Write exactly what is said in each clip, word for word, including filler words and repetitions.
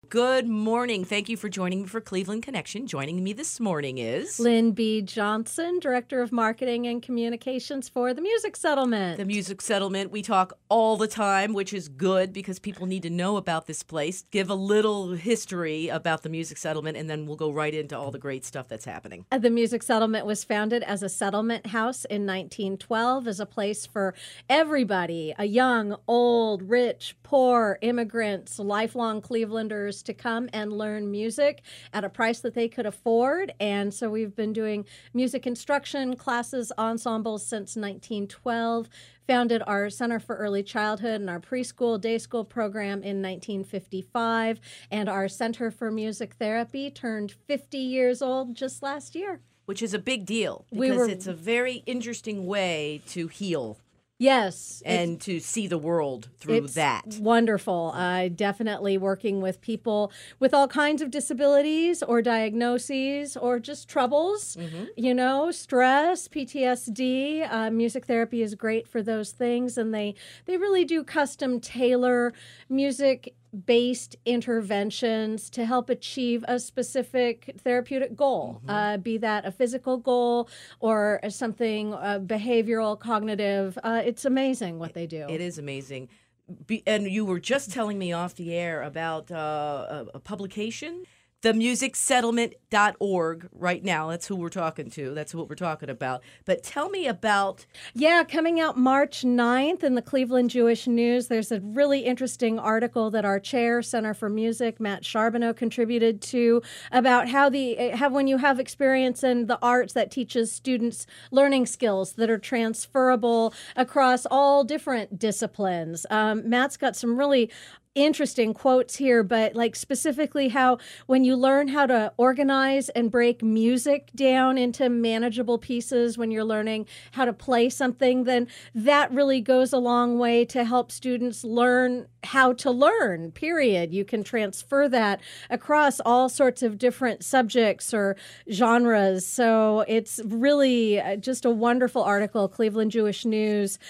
Good morning. Thank you for joining me for Cleveland Connection. Joining me this morning is Lynn B. Johnson, Director of Marketing and Communications for the Music Settlement. The Music Settlement. We talk all the time, which is good because people need to know about this place. Give a little history about the Music Settlement, and then we'll go right into all the great stuff that's happening. The Music Settlement was founded as a settlement house in nineteen twelve as a place for everybody, a young, old, rich, poor, immigrants, lifelong Clevelanders to come and learn music at a price that they could afford. And so we've been doing music instruction classes, ensembles since nineteen twelve. Founded our Center for Early Childhood and our preschool day school program in nineteen fifty-five. And our Center for Music Therapy turned fifty years old just last year. Which is a big deal because We were- it's a very interesting way to heal Yes. and to see the world through It's that. wonderful. Uh, definitely working with people with all kinds of disabilities or diagnoses or just troubles, Mm-hmm. you know, stress, P T S D. Uh, music therapy is great for those things, and they, they really do custom tailor music based interventions to help achieve a specific therapeutic goal, Mm-hmm. uh, be that a physical goal or something uh, behavioral, cognitive. Uh, it's amazing what they do. It is amazing. Be, and you were just telling me off the air about uh, a, a publication, the music settlement dot org right now. That's who we're talking to. That's what we're talking about. But tell me about... Yeah, coming out March ninth in the Cleveland Jewish News, there's a really interesting article that our chair, Center for Music, Matt Charbonneau, contributed to about how the how when you have experience in the arts that teaches students learning skills that are transferable across all different disciplines. Um, Matt's got some really interesting quotes here, but like specifically how when you learn how to organize and break music down into manageable pieces, when you're learning how to play something, then that really goes a long way to help students learn how to learn, period. You can transfer that across all sorts of different subjects or genres. So it's really just a wonderful article, Cleveland Jewish News.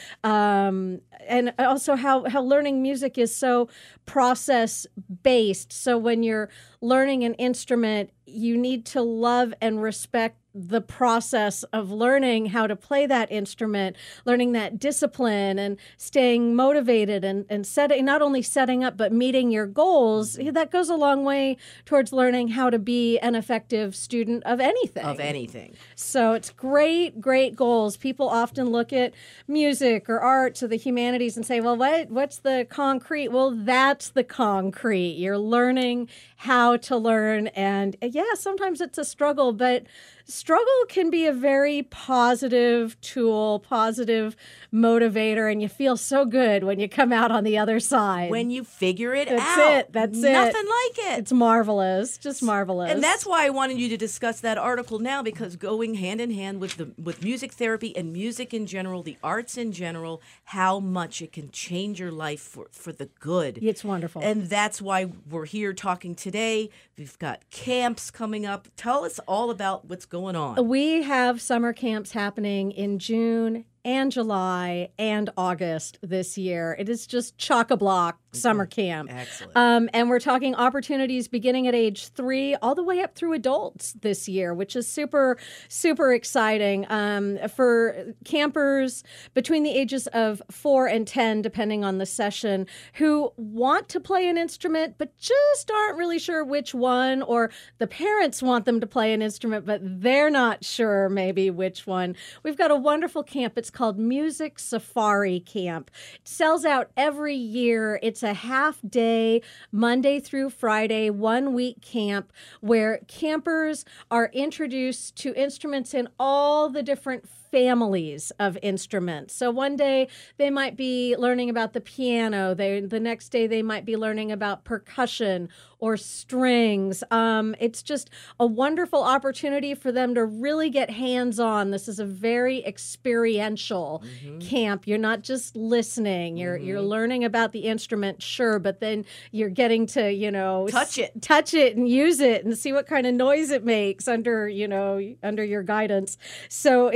Um, and also how, how learning music is so process based. So when you're learning an instrument, you need to love and respect the process of learning how to play that instrument, learning that discipline and staying motivated and, and setting, not only setting up, but meeting your goals. That goes a long way towards learning how to be an effective student of anything. Of anything. So it's great, great goals. People often look at music or arts or the humanities and say, well, what, what's the concrete? Well, that's the concrete. You're learning how to learn. And yeah, sometimes it's a struggle, but struggle can be a very positive tool, positive motivator, and you feel so good when you come out on the other side. When you figure it That's out. it. That's it. Nothing like it. It's marvelous. Just marvelous. And that's why I wanted you to discuss that article now, because going hand in hand with the with music therapy and music in general, the arts in general, how much it can change your life for, for the good. It's wonderful. And that's why we're here talking today. We've got camps coming up. Tell us all about what's going on. We have summer camps happening in June and July and August this year. It is just chock-a-block summer camp. Excellent. Um, and we're talking opportunities beginning at age three all the way up through adults this year, which is super, super exciting um, for campers between the ages of four and ten, depending on the session, who want to play an instrument but just aren't really sure which one, or the parents want them to play an instrument but they're not sure maybe which one. We've got a wonderful camp. It's called Music Safari Camp. It sells out every year. It's a half day, Monday through Friday, one week camp where campers are introduced to instruments in all the different families of instruments. So one day they might be learning about the piano. They, the next day they might be learning about percussion or strings. Um, it's just a wonderful opportunity for them to really get hands-on. This is a very experiential mm-hmm. camp. You're not just listening. You're mm-hmm. you're learning about the instrument, sure, but then you're getting to, you know, touch it, s- touch it and use it and see what kind of noise it makes under, you know, under your guidance. So it's a wonderful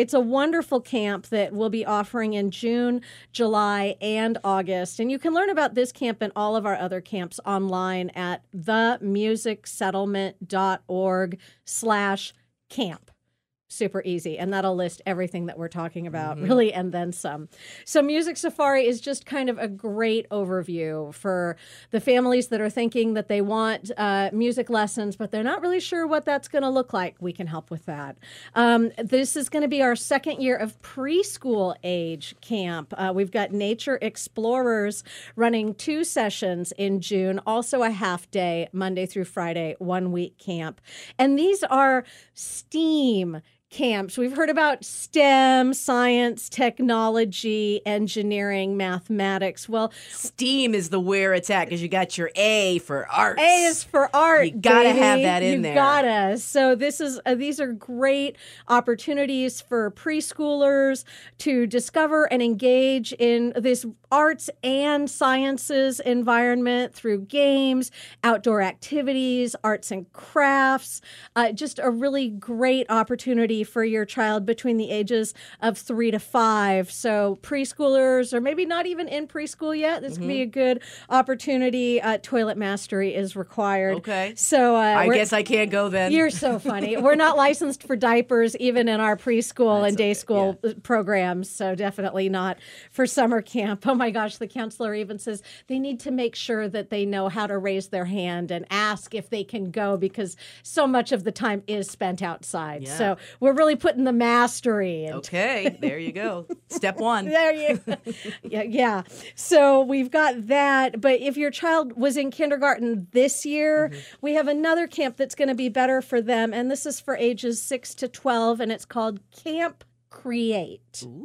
wonderful camp that we'll be offering in June, July, and August. And you can learn about this camp and all of our other camps online at the music settlement dot org slash camp. Super easy. And that'll list everything that we're talking about, mm-hmm. really, and then some. So Music Safari is just kind of a great overview for the families that are thinking that they want uh, music lessons, but they're not really sure what that's going to look like. We can help with that. Um, this is going to be our second year of preschool age camp. Uh, we've got Nature Explorers running two sessions in June, also a half day, Monday through Friday, one week camp. And these are STEAM camps. We've heard about STEM, science, technology, engineering, mathematics. Well, STEAM is the where it's at because you got your A for arts. A is for art. You gotta baby. have that in you there. You gotta. So this is uh, these are great opportunities for preschoolers to discover and engage in this arts and sciences environment through games, outdoor activities, arts and crafts. Uh, just a really great opportunity for your child between the ages of three to five. So preschoolers, or maybe not even in preschool yet, this mm-hmm. can be a good opportunity. Uh, toilet mastery is required. Okay. So uh, I guess I can't go then. You're so funny. We're not licensed for diapers even in our preschool That's and day okay. school yeah. programs. So definitely not for summer camp. Oh my gosh, the counselor even says they need to make sure that they know how to raise their hand and ask if they can go because so much of the time is spent outside. Yeah. So we're really putting the mastery into Okay, there you go. Step one. There you yeah, yeah. So we've got that. But if your child was in kindergarten this year, mm-hmm. we have another camp that's going to be better for them. And this is for ages six to twelve, and it's called Camp Create.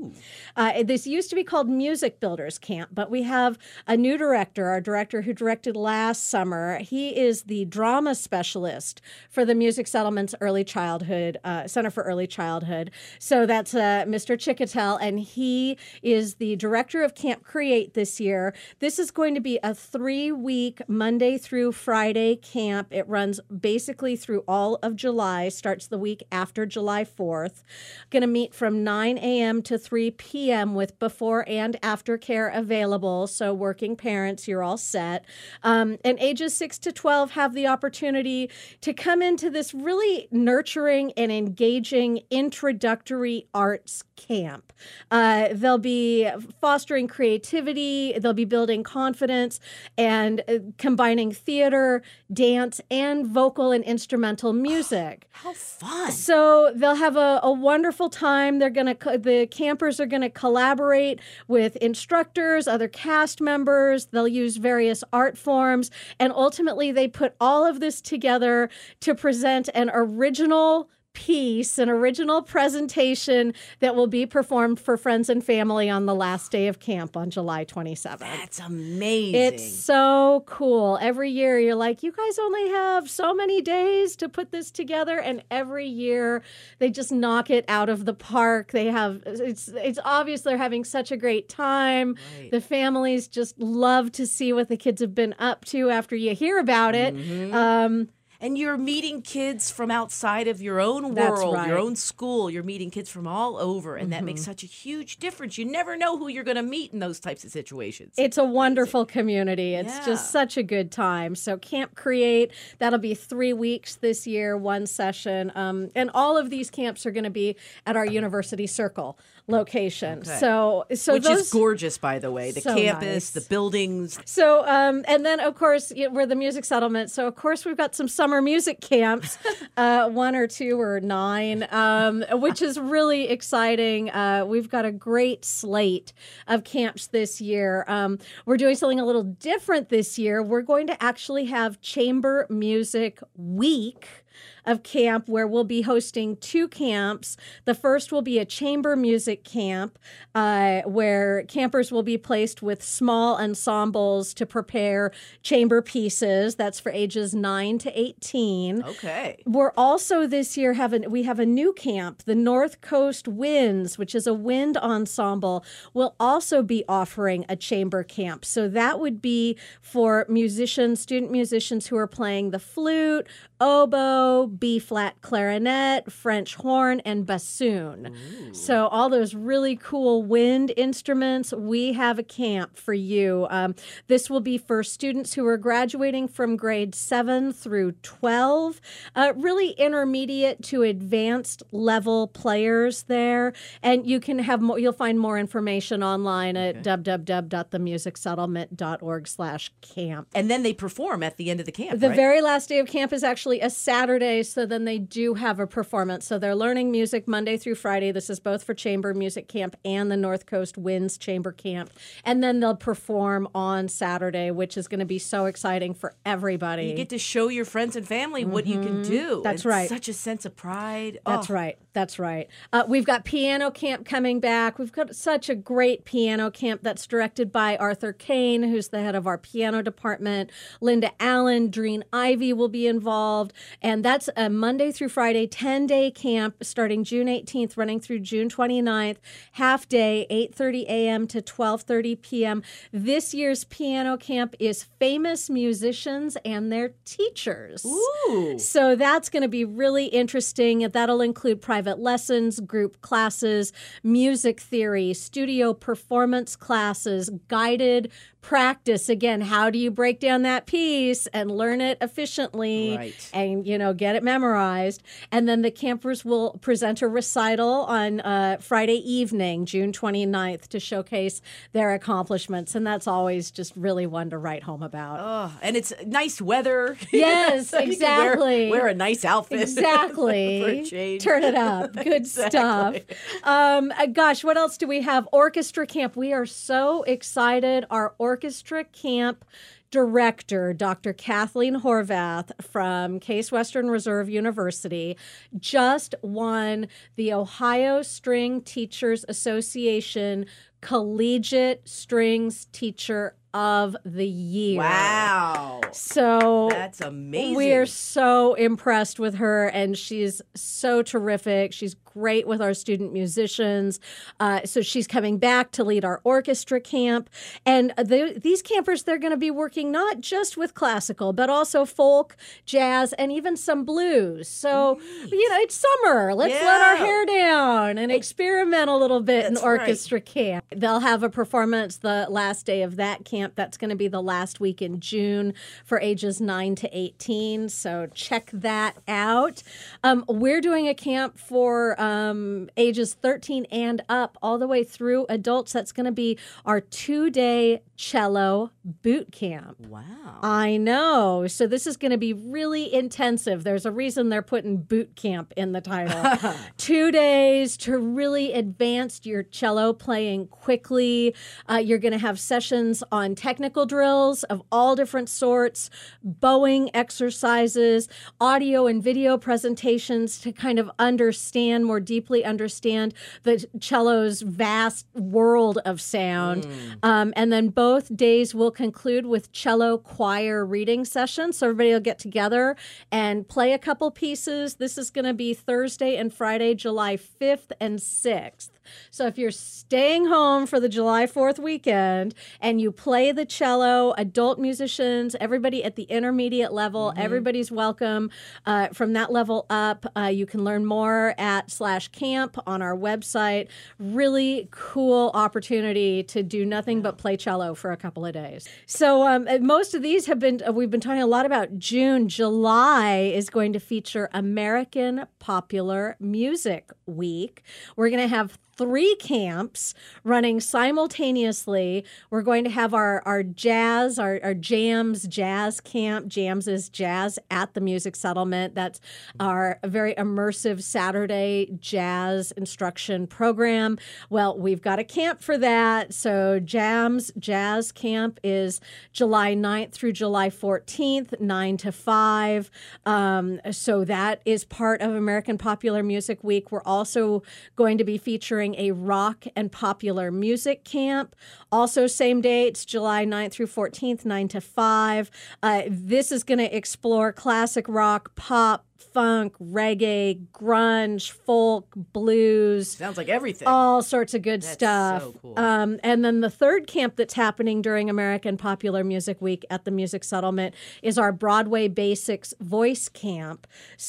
Uh, this used to be called Music Builders Camp, but we have a new director, our director who directed last summer. He is the drama specialist for the Music Settlement's Early Childhood uh, Center for Early Childhood. So that's uh, Mister Chicatel, and he is the director of Camp Create this year. This is going to be a three-week Monday through Friday camp. It runs basically through all of July, starts the week after July fourth. Going to meet from nine a.m. to three p.m. with before and after care available. So working parents, you're all set. Um, and ages six to twelve have the opportunity to come into this really nurturing and engaging introductory arts camp. Uh, they'll be fostering creativity. They'll be building confidence and uh, combining theater, dance, and vocal and instrumental music. How fun. So they'll have a, a wonderful time. They're going to, the campers are going to collaborate with instructors, other cast members. They'll use various art forms. And ultimately, they put all of this together to present an original piece, an original presentation that will be performed for friends and family on the last day of camp on July twenty-seventh. That's amazing. It's so cool. Every year you're like, you guys only have so many days to put this together, and every year they just knock it out of the park. They have it's it's obvious they're having such a great time. Right. The families just love to see what the kids have been up to after you hear about it. Mm-hmm. Um And you're meeting kids from outside of your own That's world, right. your own school. You're meeting kids from all over, and mm-hmm. that makes such a huge difference. You never know who you're going to meet in those types of situations. It's a wonderful community. It's yeah. just such a good time. So Camp Create, that'll be three weeks this year, one session. Um, and all of these camps are going to be at our University Circle location. Okay. So, so Which those, is gorgeous, by the way. The so campus, nice. the buildings. So, um, and then, of course, you know, we're the Music Settlement. So, of course, we've got some summer music camps, uh, one or two or nine, um, which is really exciting. Uh, we've got a great slate of camps this year. Um, we're doing something a little different this year. We're going to actually have Chamber Music Week of camp, where we'll be hosting two camps. The first will be a chamber music camp, uh, where campers will be placed with small ensembles to prepare chamber pieces. That's for ages nine to eighteen. Okay. We're also this year have a, we have a new camp, the North Coast Winds, which is a wind ensemble, will also be offering a chamber camp. So that would be for musicians, student musicians who are playing the flute, oboe, oboe, B-flat clarinet, French horn, and bassoon. Ooh. So all those really cool wind instruments, we have a camp for you. Um, this will be for students who are graduating from grade seven through twelve, uh, really intermediate to advanced level players there. And you can have more, you'll find more information online at okay. w w w dot the music settlement dot org slash camp. And then they perform at the end of the camp, The right? very last day of camp is actually a Saturday, so then they do have a performance. So they're learning music Monday through Friday. This is both for Chamber Music Camp and the North Coast Winds Chamber Camp. And then they'll perform on Saturday, which is going to be so exciting for everybody. You get to show your friends and family what mm-hmm. you can do. That's it's right. Such a sense of pride. That's oh. right. That's right. Uh, we've got piano camp coming back. We've got such a great piano camp that's directed by Arthur Kane, who's the head of our piano department. Linda Allen, Dreen Ivy will be involved. And that's a Monday through Friday, ten-day camp starting June eighteenth, running through June twenty-ninth. Half day, eight thirty a.m. to twelve thirty p.m. This year's piano camp is famous musicians and their teachers. Ooh. So that's going to be really interesting. That'll include private lessons, group classes, music theory, studio performance classes, guided practice. Again, how do you break down that piece and learn it efficiently right. and, you know, get it memorized? And then the campers will present a recital on uh, Friday evening, June twenty-ninth, to showcase their accomplishments. And that's always just really one to write home about. Oh, and it's nice weather. Yes, so exactly. Wear, wear a nice outfit. Exactly. For a change. Turn it up. Good exactly. stuff. Um, uh, gosh, what else do we have? Orchestra camp. We are so excited. Our orchestra camp director, Doctor Kathleen Horvath from Case Western Reserve University, just won the Ohio String Teachers Association Collegiate Strings Teacher of the Year. Wow. So that's amazing. We're so impressed with her, and she's so terrific. She's great with our student musicians. Uh, so she's coming back to lead our orchestra camp. And the, these campers, they're going to be working not just with classical, but also folk, jazz, and even some blues. So, Neat. you know, it's summer. Let's yeah. let our hair down and experiment a little bit That's in orchestra right. camp. They'll have a performance the last day of that camp. That's going to be the last week in June for ages nine to eighteen. So check that out. Um, we're doing a camp for um, ages thirteen and up, all the way through adults. That's going to be our two-day cello boot camp. Wow. I know. So this is going to be really intensive. There's a reason they're putting boot camp in the title. Two days to really advance your cello playing quickly. Uh, you're going to have sessions on technical drills of all different sorts, bowing exercises, audio and video presentations to kind of understand, more deeply understand the cello's vast world of sound. Mm. Um, and then both days will conclude with cello choir reading sessions. So everybody will get together and play a couple pieces. This is going to be Thursday and Friday, July fifth and sixth. So if you're staying home for the July fourth weekend and you play the cello, adult musicians, everybody at the intermediate level, mm-hmm. everybody's welcome. Uh, from that level up, uh, you can learn more at slash camp on our website. Really cool opportunity to do nothing but play cello for a couple of days. So um, most of these have been, uh, we've been talking a lot about June. July is going to feature American Popular Music Week. We're going to have three camps running simultaneously. We're going to have our, our jazz, our, our jams jazz camp. Jams is jazz at the Music Settlement. That's our very immersive Saturday jazz instruction program. Well, we've got a camp for that. So Jams Jazz Camp is July ninth through July fourteenth, nine to five. Um, so that is part of American Popular Music Week. We're also going to be featuring a rock and popular music camp. Also same dates, July ninth through fourteenth, nine to five. Uh, this is going to explore classic rock, pop, funk, reggae, grunge, folk, blues. Sounds like everything. All sorts of good That's stuff. so cool. Um, and then the third camp that's happening during American Popular Music Week at the Music Settlement is our Broadway Basics Voice Camp.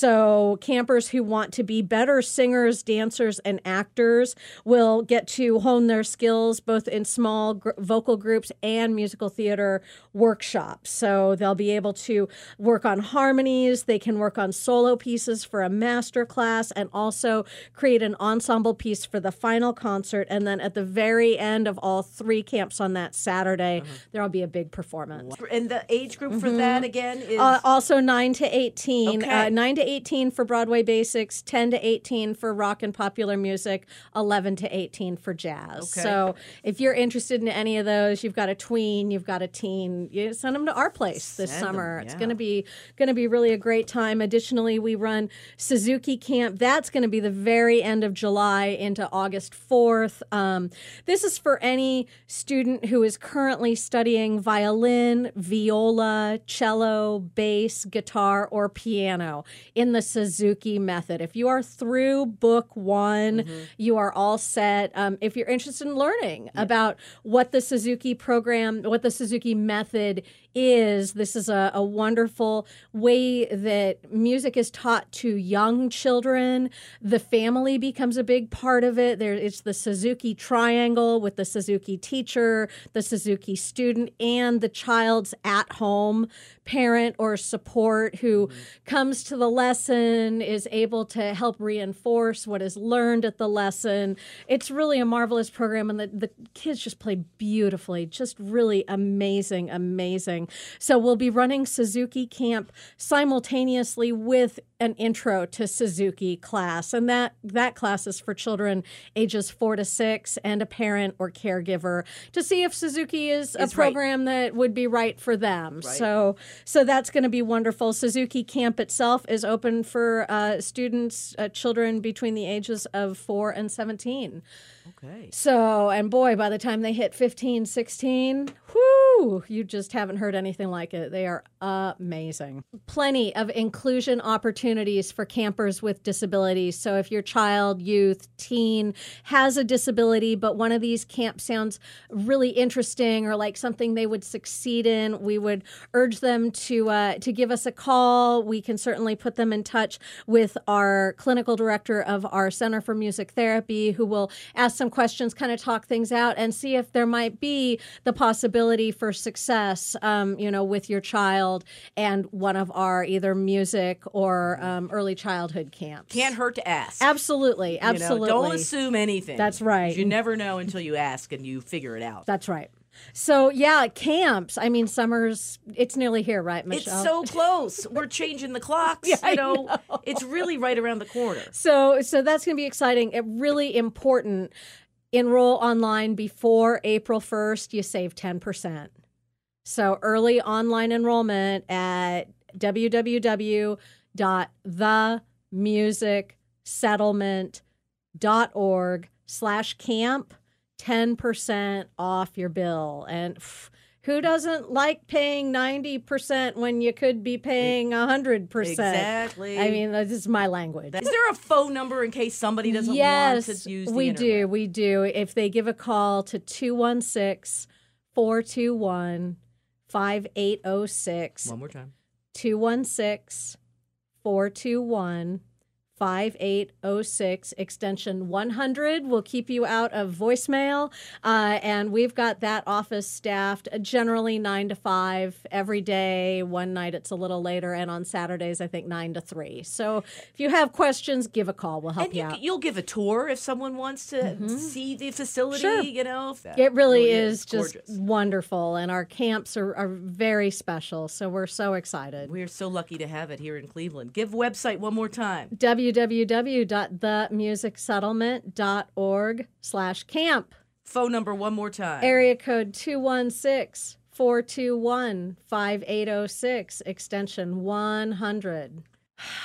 So campers who want to be better singers, dancers, and actors will get to hone their skills both in small gr- vocal groups and musical theater workshops. So they'll be able to work on harmonies, they can work on solo pieces for a master class, and also create an ensemble piece for the final concert. And then at the very end of all three camps on that Saturday, uh-huh. there'll be a big performance. And the age group mm-hmm. for that again is uh, also nine to eighteen. Okay. Uh, nine to eighteen for Broadway Basics, ten to eighteen for rock and popular music, eleven to eighteen for jazz. Okay. So if you're interested in any of those, you've got a tween, you've got a teen, you send them to our place this Send summer. them, yeah. It's going to be going to be really a great time. Additionally, we run Suzuki Camp. That's going to be the very end of July into August fourth. Um, this is for any student who is currently studying violin, viola, cello, bass, guitar, or piano in the Suzuki method. If you are through book one, mm-hmm. you are all set. Um, if you're interested in learning yeah. about what the Suzuki program, what the Suzuki method is, this is a, a wonderful way that music is taught to young children. The family becomes a big part of it. There, it's the Suzuki triangle with the Suzuki teacher, the Suzuki student, and the child's at-home parent or support who mm-hmm. comes to the lesson, is able to help reinforce what is learned at the lesson. It's really a marvelous program, and the, the kids just play beautifully, just really amazing, amazing. So we'll be running Suzuki Camp simultaneously with an intro to Suzuki class, and that that class is for children ages four to six and a parent or caregiver to see if Suzuki is a It's program right. that would be right for them. Right. So so that's going to be wonderful. Suzuki Camp itself is open for uh, students, uh, children between the ages of four and seventeen. Okay. So, and boy, by the time they hit fifteen, sixteen, whoo, you just haven't heard anything like it. They are amazing. Plenty of inclusion opportunities for campers with disabilities. So if your child, youth, teen has a disability, but one of these camps sounds really interesting or like something they would succeed in, we would urge them to uh, to give us a call. We can certainly put them in touch with our clinical director of our Center for Music Therapy, who will ask some questions, kind of talk things out, and see if there might be the possibility for success, um, you know, with your child and one of our either music or um, early childhood camps. Can't hurt to ask. Absolutely, absolutely. You know, don't assume anything. That's right. You never know until you ask and you figure it out. That's right. So, yeah, camps. I mean, summer's, it's nearly here, right, Michelle? It's so close. We're changing the clocks. Yeah, you know, know, it's really right around the corner. So, so that's going to be exciting. It really important. Enroll online before April first. You save ten percent. So, early online enrollment at w w w dot the music settlement dot org slash camp. ten percent off your bill. And pff, who doesn't like paying ninety percent when you could be paying one hundred percent? Exactly. I mean, this is my language. Is there a phone number in case somebody doesn't yes, want to use the we internet? do. We do. If they give a call to two one six, four two one, five eight zero six. One more time. two one six, four two one, five eight zero six, extension one hundred will keep you out of voicemail. Uh, and we've got that office staffed uh, generally nine to five every day. One night it's a little later. And on Saturdays, I think nine to three. So if you have questions, give a call. We'll help and you, you out. You'll give a tour if someone wants to mm-hmm. see the facility, sure. you know. If that it really, really is, is just gorgeous. wonderful. And our camps are, are very special. So we're so excited. We're so lucky to have it here in Cleveland. Give website one more time. w w w dot the music settlement dot org slash camp. Phone number one more time. Area code two one six, four two one, five eight zero six, extension one hundred.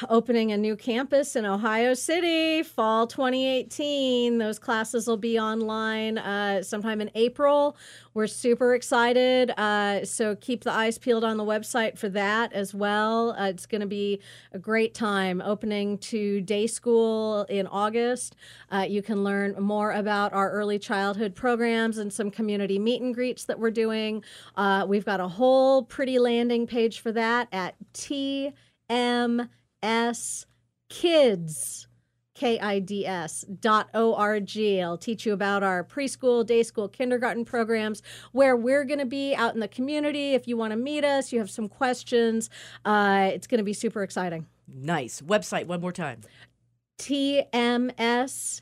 opening a new campus in Ohio City, fall twenty eighteen. Those classes will be online uh, sometime in April. We're super excited. Uh, so keep the eyes peeled on the website for that as well. Uh, it's going to be a great time opening to day school in August. Uh, you can learn more about our early childhood programs and some community meet and greets that we're doing. Uh, we've got a whole pretty landing page for that at T M S Kids. K I D S dot O R G. I'll teach you about our preschool, day school, kindergarten programs, where we're going to be out in the community. If you want to meet us, you have some questions, uh, it's going to be super exciting. Nice. Website one more time. T M S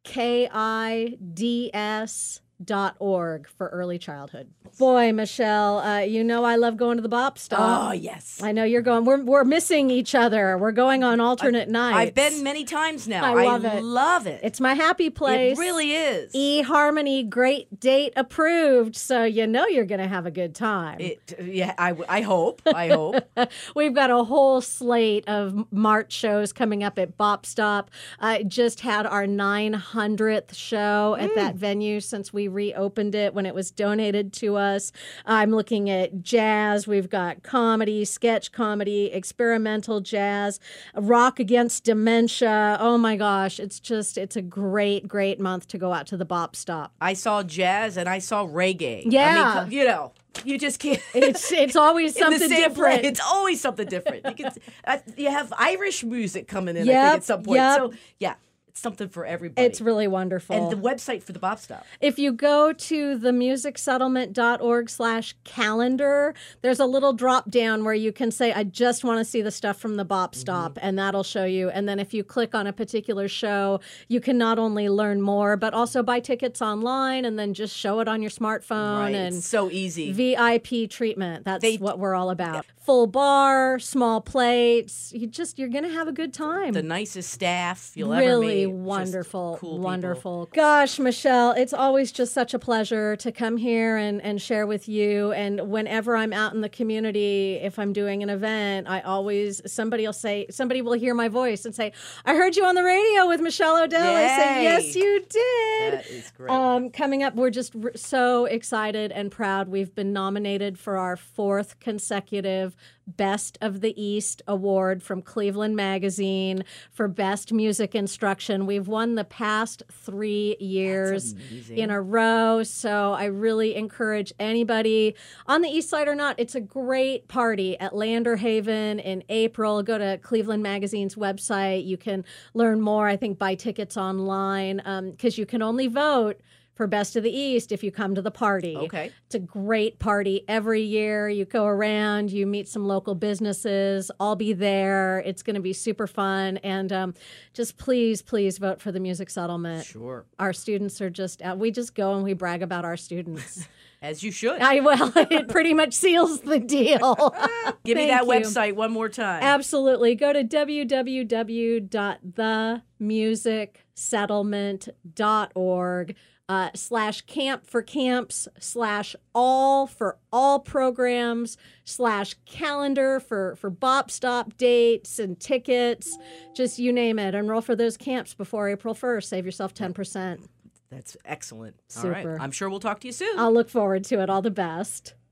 K I D S dot org for early childhood. Boy, Michelle, uh, you know I love going to the Bop Stop. Oh, yes. I know you're going. We're we're missing each other. We're going on alternate I, nights. I've been many times now. I love I it. love it. It's my happy place. It really is. eHarmony, great date approved. So you know you're going to have a good time. It, yeah, I, I hope. I hope. We've got a whole slate of March shows coming up at Bop Stop. Uh, just had our nine hundredth show at mm. that venue since we reopened it when it was donated to us. I'm looking at jazz. We've got comedy, sketch comedy, experimental jazz, rock against dementia. Oh my gosh, it's just, it's a great, great month to go out to the Bop Stop. I saw jazz and I saw reggae. Yeah. I mean, you know. You just can't. It's it's always something different. Play, it's always something different. You can uh, you have Irish music coming in. Yep, I think at some point. Yep. So yeah, it's something for everybody. It's really wonderful. And the website for the Bop Stop. If you go to the music settlement dot org slash calendar, there's a little drop down where you can say, I just want to see the stuff from the Bop Stop, mm-hmm. and that'll show you. And then if you click on a particular show, you can not only learn more, but also buy tickets online and then just show it on your smartphone. Right. And it's so easy. V I P treatment. That's they, what we're all about. Yeah. Full bar, small plates. You just, you're going to have a good time. The nicest staff you'll really ever meet. Really wonderful, cool wonderful. People. Gosh, Michelle, it's always just such a pleasure to come here and, and share with you. And whenever I'm out in the community, if I'm doing an event, I always, somebody will say, somebody will hear my voice and say, I heard you on the radio with Michelle O'Dell. Yay. I say, yes, you did. That is great. Um, coming up, we're just r- so excited and proud. We've been nominated for our fourth consecutive Best of the East Award from Cleveland Magazine for Best Music Instruction. We've won the past three years in a row. So I really encourage anybody on the East Side or not. It's a great party at Lander Haven in April. Go to Cleveland Magazine's website. You can learn more. I think buy tickets online because um, you can only vote for Best of the East if you come to the party. Okay. It's a great party every year. You go around, you meet some local businesses. I'll be there. It's going to be super fun. And um, just please, please vote for the Music Settlement. Sure. Our students are just, uh, we just go and we brag about our students. As you should. I well, it pretty much seals the deal. Give me that you. website one more time. Absolutely. Go to w w w dot the music settlement dot org. Uh, slash camp for camps, slash all for all programs, slash calendar for, for Bop Stop dates and tickets. Just you name it. Enroll for those camps before April first. Save yourself ten percent. That's excellent. Super. All right. I'm sure we'll talk to you soon. I'll look forward to it. All the best.